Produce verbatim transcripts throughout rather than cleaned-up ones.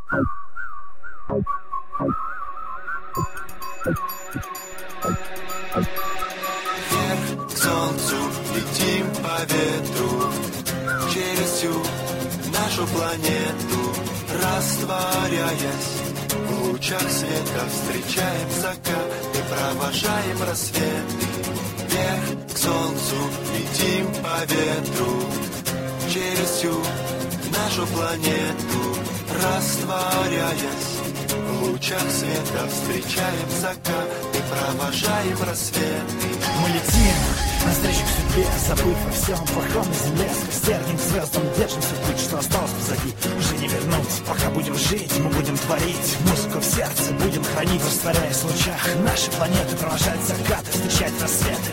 Вверх к солнцу летим по ветру, через всю нашу планету, растворяясь в лучах света, встречаем закаты, провожаем рассветы. Вверх к солнцу летим по ветру, через всю нашу планету, растворяясь в лучах света, встречаем закаты, провожаем рассветы. Мы летим навстречу к судьбе, забыв о всем плохом на земле. Сквозь к звездам держимся путь, что осталось позади. Уже не вернуть, пока будем жить, мы будем творить музыку в сердце, будем хранить, растворяясь в лучах нашей планеты, провожать закаты, встречать рассветы.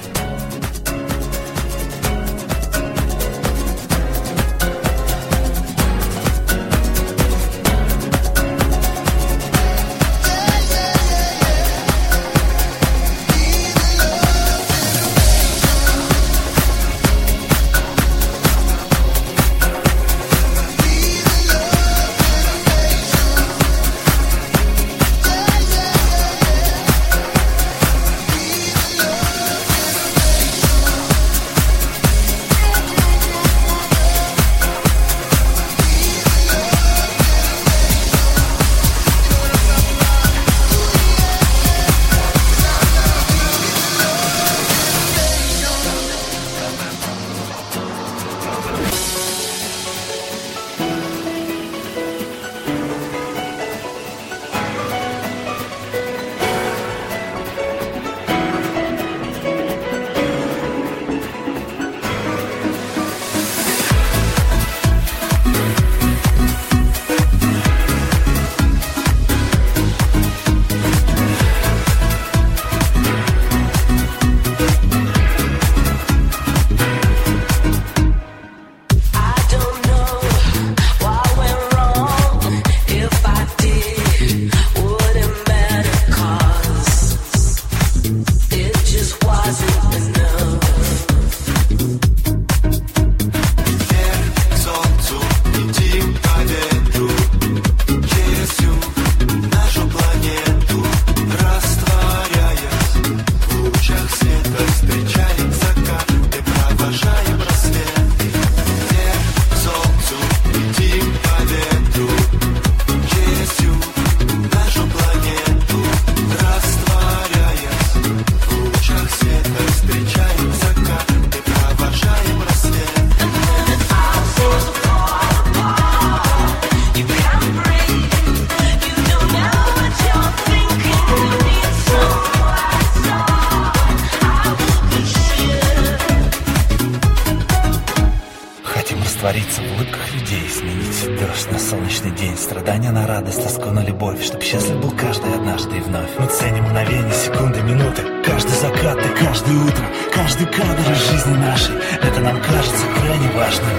Раствориться в улыбках людей, сменить дождь на солнечный день, страдания на радость, тоску на любовь, чтоб счастлив был каждый однажды и вновь. Мы ценим мгновения, секунды, минуты, каждый закат и каждое утро, каждый кадр из жизни нашей, это нам кажется крайне важным.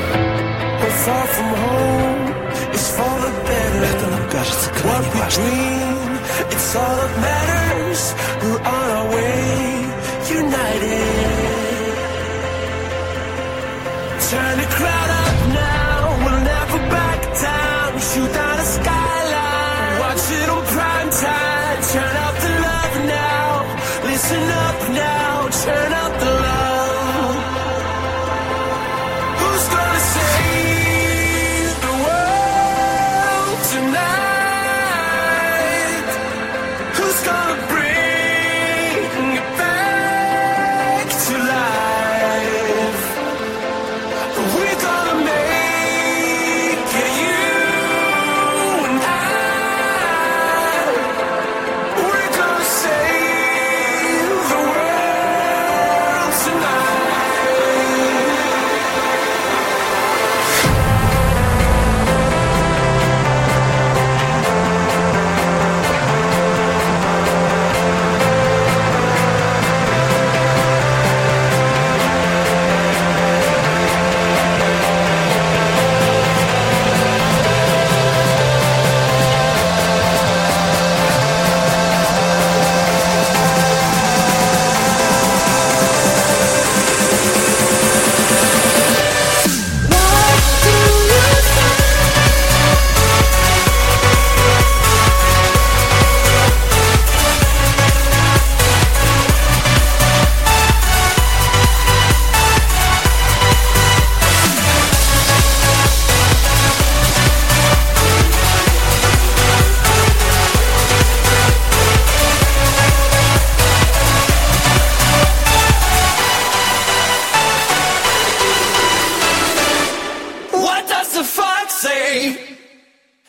Это нам кажется крайне важным. Turn the crowd up now, we'll never back down. Shoot down the skyline, watch it on prime time. Turn up the love now, listen up now. Turn up the love. Who's gonna save the world tonight? Who's gonna bring it back to life? We're gonna make it, you and I. We're gonna save the world tonight.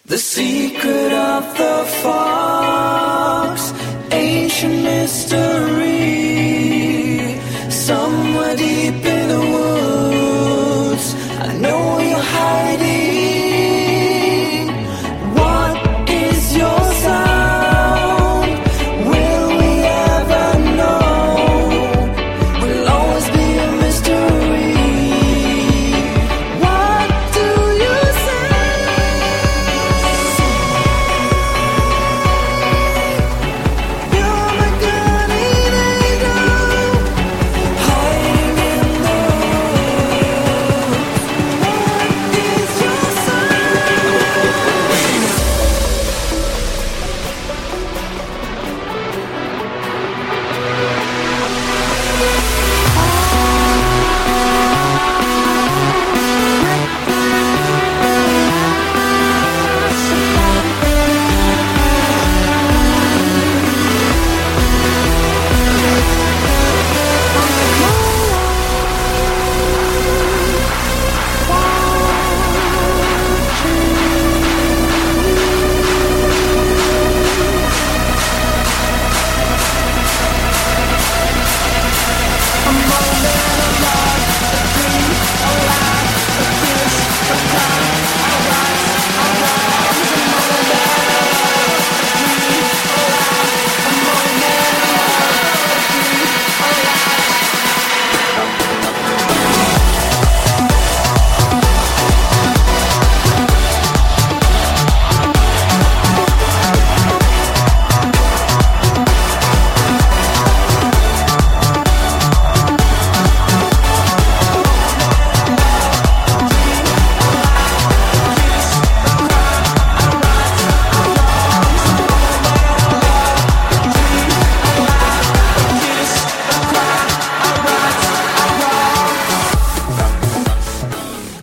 The secret of the